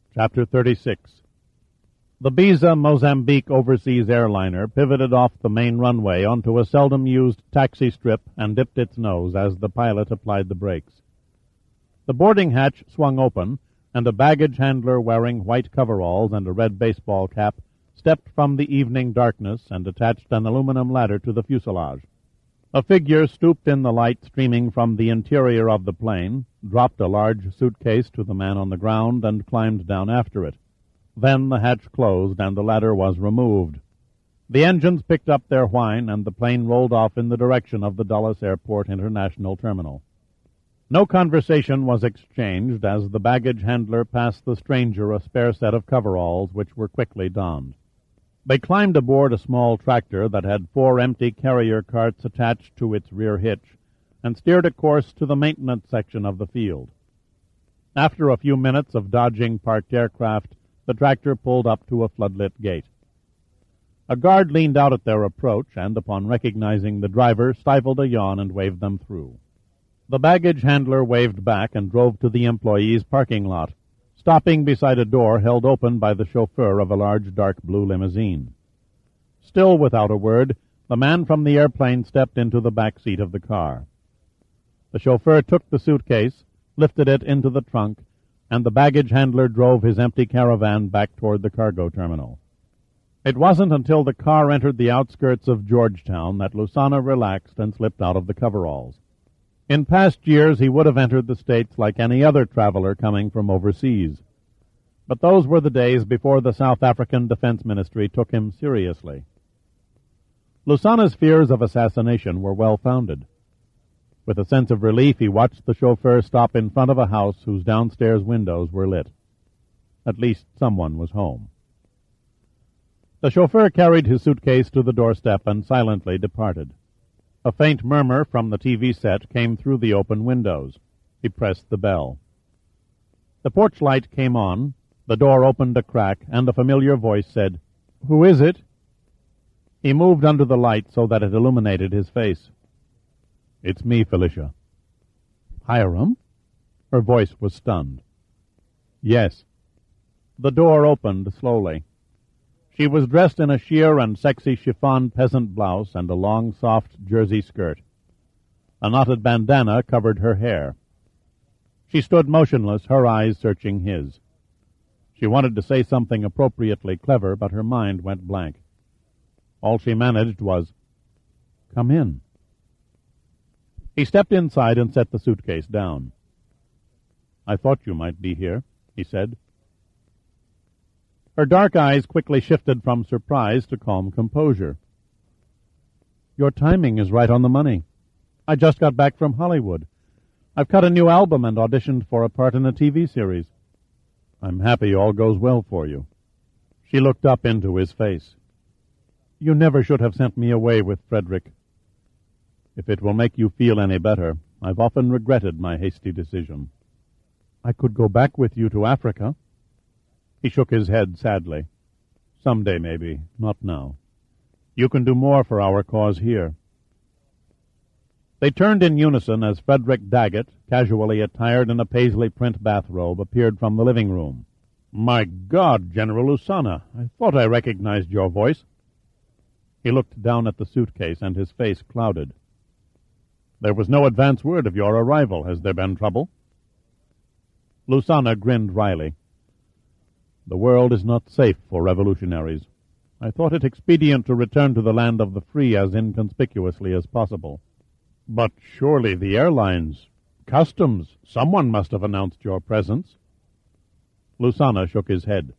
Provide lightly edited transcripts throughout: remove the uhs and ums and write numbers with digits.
Chapter 36. The Biza Mozambique overseas airliner pivoted off the main runway onto a seldom-used taxi strip and dipped its nose as the pilot applied the brakes. The boarding hatch swung open, and a baggage handler wearing white coveralls and a red baseball cap stepped from the evening darkness and attached an aluminum ladder to the fuselage. A figure stooped in the light streaming from the interior of the plane, dropped a large suitcase to the man on the ground, and climbed down after it. Then the hatch closed and the ladder was removed. The engines picked up their whine, and the plane rolled off in the direction of the Dulles Airport International Terminal. No conversation was exchanged as the baggage handler passed the stranger a spare set of coveralls, which were quickly donned. They climbed aboard a small tractor that had 4 empty carrier carts attached to its rear hitch and steered a course to the maintenance section of the field. After a few minutes of dodging parked aircraft, the tractor pulled up to a floodlit gate. A guard leaned out at their approach and, upon recognizing the driver, stifled a yawn and waved them through. The baggage handler waved back and drove to the employees' parking lot, stopping beside a door held open by the chauffeur of a large dark blue limousine. Still without a word, the man from the airplane stepped into the back seat of the car. The chauffeur took the suitcase, lifted it into the trunk, and the baggage handler drove his empty caravan back toward the cargo terminal. It wasn't until the car entered the outskirts of Georgetown that Lusana relaxed and slipped out of the coveralls. In past years, he would have entered the States like any other traveler coming from overseas. But those were the days before the South African Defense Ministry took him seriously. Lusana's fears of assassination were well-founded. With a sense of relief, he watched the chauffeur stop in front of a house whose downstairs windows were lit. At least someone was home. The chauffeur carried his suitcase to the doorstep and silently departed. A faint murmur from the TV set came through the open windows. He pressed the bell. The porch light came on, the door opened a crack, and a familiar voice said, "Who is it?" He moved under the light so that it illuminated his face. "It's me, Felicia." "Hiram?" Her voice was stunned. "Yes." The door opened slowly. She was dressed in a sheer and sexy chiffon peasant blouse and a long, soft jersey skirt. A knotted bandana covered her hair. She stood motionless, her eyes searching his. She wanted to say something appropriately clever, but her mind went blank. All she managed was, "Come in." He stepped inside and set the suitcase down. "I thought you might be here," he said. Her dark eyes quickly shifted from surprise to calm composure. "Your timing is right on the money. I just got back from Hollywood. I've cut a new album and auditioned for a part in a TV series." "I'm happy all goes well for you." She looked up into his face. "You never should have sent me away with Frederick. If it will make you feel any better, I've often regretted my hasty decision." "I could go back with you to Africa." He shook his head sadly. "Someday, maybe. Not now. You can do more for our cause here." They turned in unison as Frederick Daggett, casually attired in a paisley print bathrobe, appeared from the living room. "My God, General Lusana, I thought I recognized your voice." He looked down at the suitcase, and his face clouded. "There was no advance word of your arrival. Has there been trouble?" Lusana grinned wryly. "The world is not safe for revolutionaries. I thought it expedient to return to the land of the free as inconspicuously as possible." "But surely the airlines, customs, someone must have announced your presence." Lusana shook his head.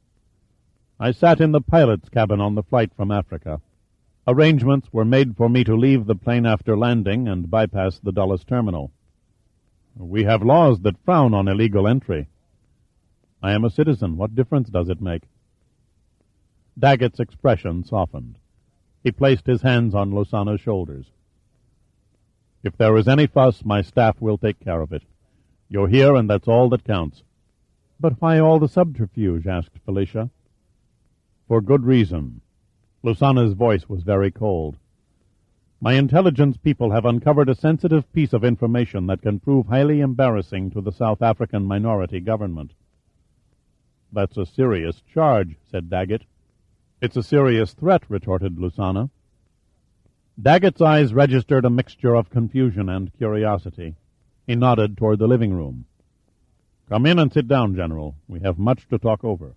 "I sat in the pilot's cabin on the flight from Africa. Arrangements were made for me to leave the plane after landing and bypass the Dulles terminal. We have laws that frown on illegal entry. I am a citizen. What difference does it make?" Daggett's expression softened. He placed his hands on Lusana's shoulders. "If there is any fuss, my staff will take care of it. You're here, and that's all that counts." "But why all the subterfuge?" asked Felicia. "For good reason." Lusana's voice was very cold. "My intelligence people have uncovered a sensitive piece of information that can prove highly embarrassing to the South African minority government." "That's a serious charge," said Daggett. "It's a serious threat," retorted Lusana. Daggett's eyes registered a mixture of confusion and curiosity. He nodded toward the living room. "Come in and sit down, General. We have much to talk over."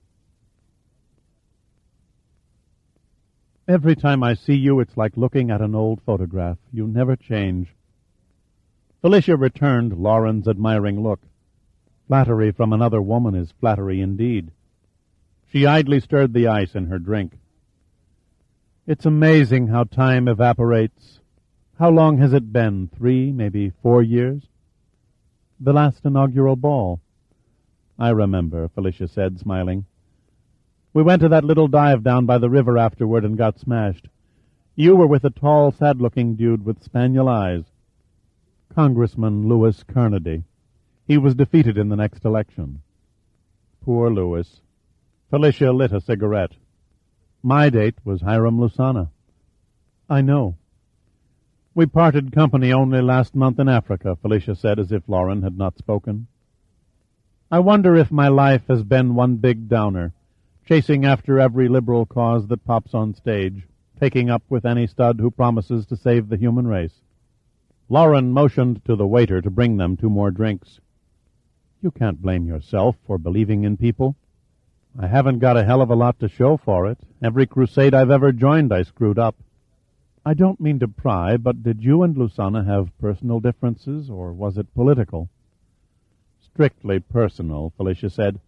"Every time I see you, it's like looking at an old photograph. You never change." Felicia returned Lauren's admiring look. Flattery from another woman is flattery indeed. She idly stirred the ice in her drink. "It's amazing how time evaporates. How long has it been? 3, maybe 4 years?" "The last inaugural ball." "I remember," Felicia said, smiling. "We went to that little dive down by the river afterward and got smashed. You were with a tall, sad-looking dude with spaniel eyes. Congressman Louis Carnegie. He was defeated in the next election." "Poor Louis." Felicia lit a cigarette. "My date was Hiram Lusana." "I know." "We parted company only last month in Africa," Felicia said, as if Lauren had not spoken. "I wonder if my life has been one big downer, chasing after every liberal cause that pops on stage, taking up with any stud who promises to save the human race." Lauren motioned to the waiter to bring them 2 more drinks. "You can't blame yourself for believing in people." "I haven't got a hell of a lot to show for it. Every crusade I've ever joined I screwed up." "I don't mean to pry, but did you and Lusana have personal differences, or was it political?" "Strictly personal," Felicia said.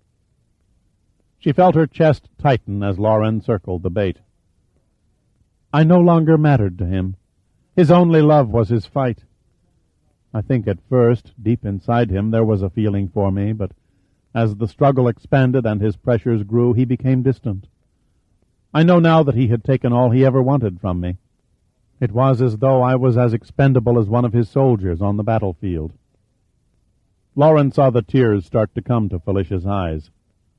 She felt her chest tighten as Lauren circled the bait. "I no longer mattered to him. His only love was his fight. I think at first, deep inside him, there was a feeling for me, but as the struggle expanded and his pressures grew, he became distant. I know now that he had taken all he ever wanted from me. It was as though I was as expendable as one of his soldiers on the battlefield." Lauren saw the tears start to come to Felicia's eyes.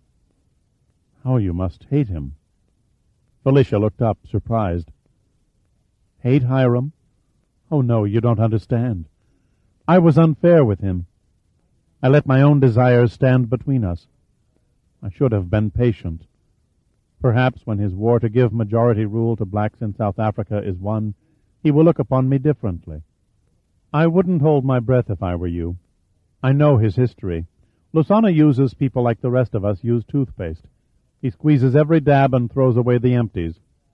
"How you must hate him." Felicia looked up, surprised. "Hate Hiram? Oh, no, you don't understand. I was unfair with him. I let my own desires stand between us. I should have been patient. Perhaps when his war to give majority rule to blacks in South Africa is won, he will look upon me differently. I wouldn't hold my breath if I were you. I know his history. Lusana uses people like the rest of us use toothpaste. He squeezes every dab and throws away the empties."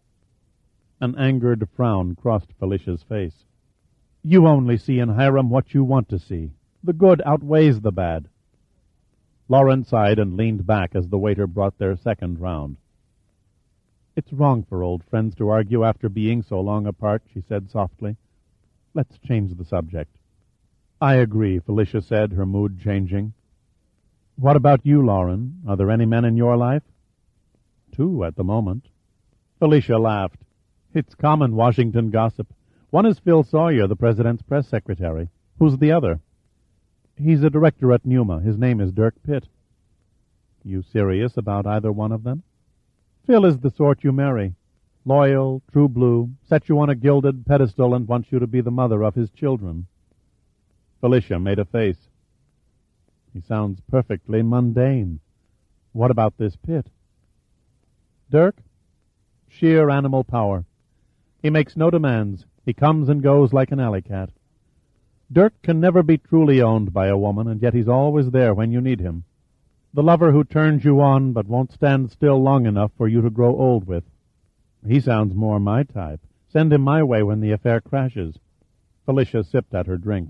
An angered frown crossed Felicia's face. "You only see in Hiram what you want to see. The good outweighs the bad." Lauren sighed and leaned back as the waiter brought their second round. "It's wrong for old friends to argue after being so long apart," she said softly. "Let's change the subject." "I agree," Felicia said, her mood changing. "What about you, Lauren? Are there any men in your life?" "2 at the moment." Felicia laughed. "It's common Washington gossip. One is Phil Sawyer, the president's press secretary. Who's the other?" "He's a director at Numa. His name is Dirk Pitt." "You serious about either one of them?" "Phil is the sort you marry. Loyal, true blue, sets you on a gilded pedestal and wants you to be the mother of his children." Felicia made a face. "He sounds perfectly mundane. What about this Pitt?" "Dirk? Sheer animal power. He makes no demands. He comes and goes like an alley cat. Dirk can never be truly owned by a woman, and yet he's always there when you need him. The lover who turns you on but won't stand still long enough for you to grow old with. He sounds more my type. Send him my way when the affair crashes." Felicia sipped at her drink.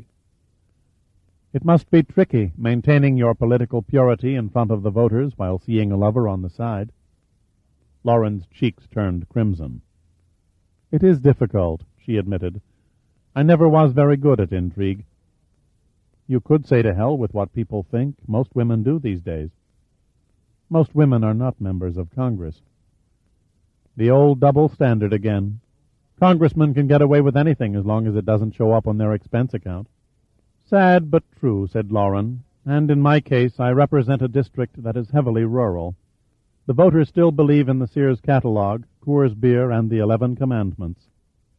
"It must be tricky, maintaining your political purity in front of the voters while seeing a lover on the side." Lauren's cheeks turned crimson. "It is difficult," she admitted. "I never was very good at intrigue." "You could say to hell with what people think. Most women do these days." "Most women are not members of Congress." "The old double standard again. Congressmen can get away with anything as long as it doesn't show up on their expense account." "Sad but true," said Lauren, "and in my case I represent a district that is heavily rural. The voters still believe in the Sears catalog, Coors beer, and the 11 Commandments."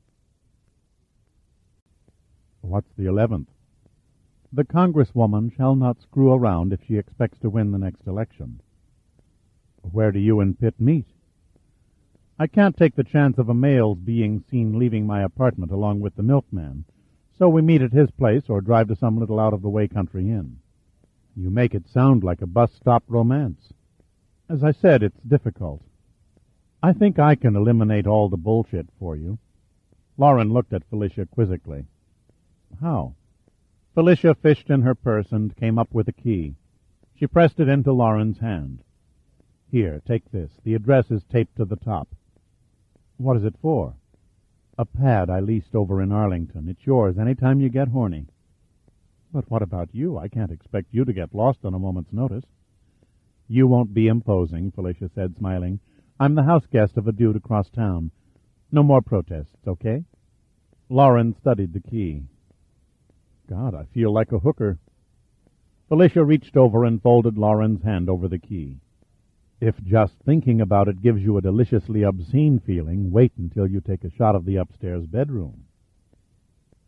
"What's the 11th?" "The Congresswoman shall not screw around if she expects to win the next election." Where do you and Pitt meet? I can't take the chance of a male's being seen leaving my apartment along with the milkman, so we meet at his place or drive to some little out-of-the-way country inn. You make it sound like a bus-stop romance. As I said, it's difficult. I think I can eliminate all the bullshit for you. Lauren looked at Felicia quizzically. How? Felicia fished in her purse and came up with a key. She pressed it into Lauren's hand. Here, take this. The address is taped to the top. What is it for? A pad I leased over in Arlington. It's yours any time you get horny. But what about you? I can't expect you to get lost on a moment's notice. You won't be imposing, Felicia said, smiling. I'm the house guest of a dude across town. No more protests, okay? Lauren studied the key. God, I feel like a hooker. Felicia reached over and folded Lauren's hand over the key. If just thinking about it gives you a deliciously obscene feeling, wait until you take a shot of the upstairs bedroom.